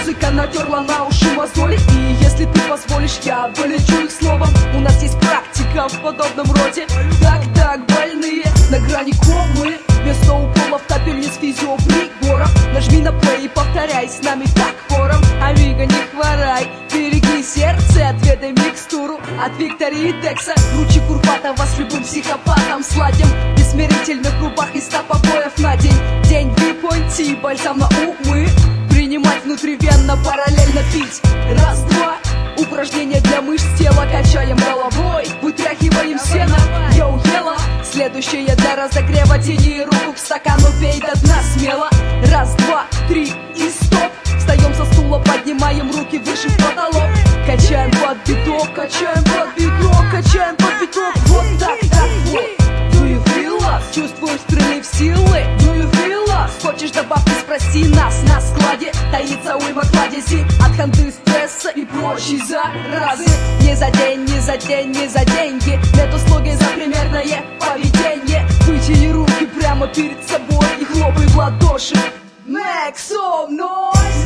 Музыка натерла на уши мозоли, и если ты позволишь, я полечу их словом. У нас есть практика в подобном роде. Так, больные, на грани комы. Вместо уколов капельниц физиоприборов. Нажми на плей и повторяй с нами так хором. Амиго, не хворай, береги сердце, отведай микстуру от Виктори и Текса. Круче Курпатова с любым психопатом сладим. В бессмирительных рубах и 100 побоев на день. День випойти, бальзам на умы. Принимать внутривенно, параллельно пить. Раз, два, упражнения для мышц тела. Качаем головой, вытряхиваем сено. Йоу, ела. Следующее для разогрева. Тяни руку к стакану, пей до дна смело. Раз, два, три и стоп. Встаем со стула, поднимаем руки выше в потолок. Качаем под биток, качаем под биток, качаем под биток. Вот так, вот. Do you feel us? Чувствуешь прилив силы? Do you feel us? Хочешь добавки, спроси нас. На складе таится уйма кладези от ханды, стресса и прочей заразы. Не за день, не за день, не за деньги. Медуслуги за примерное поведение. Вытяни руки прямо перед собой и хлопай в ладоши. Make some noise.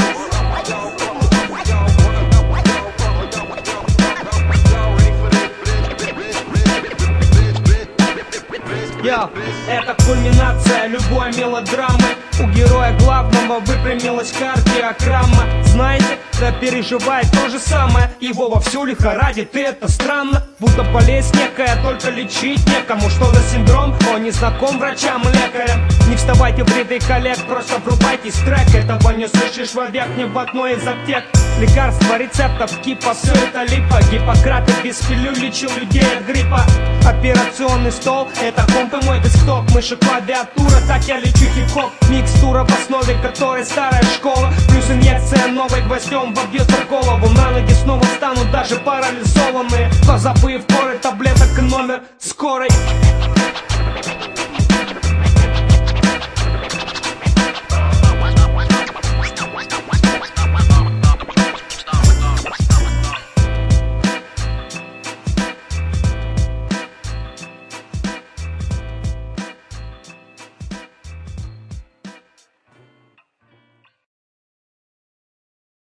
Это кульминация любой мелодрамы. У героя главного выпрямилась кардиограмма. Знаете, да переживает то же самое. Его вовсю лихорадит, и это странно. Будто болезнь некая, только лечить некому. Что за синдром? Он не знаком врачам и лекарям. Не вставайте в ряды коллег, просто врубайтесь в трек. Этого не слышишь вовек ни в одной из аптек. Лекарства, рецептов, кипа, все это липа. Гиппократ без пилюль лечил людей от гриппа. Операционный стол, это комп и мой десктоп. Мыши, клавиатура, так я лечу хип-хоп. Микстура, в основе которой старая школа. Плюс инъекция новой гвоздем вобьется в голову. На ноги снова станут даже парализованные. Позабыв коры таблеток и номер скорой.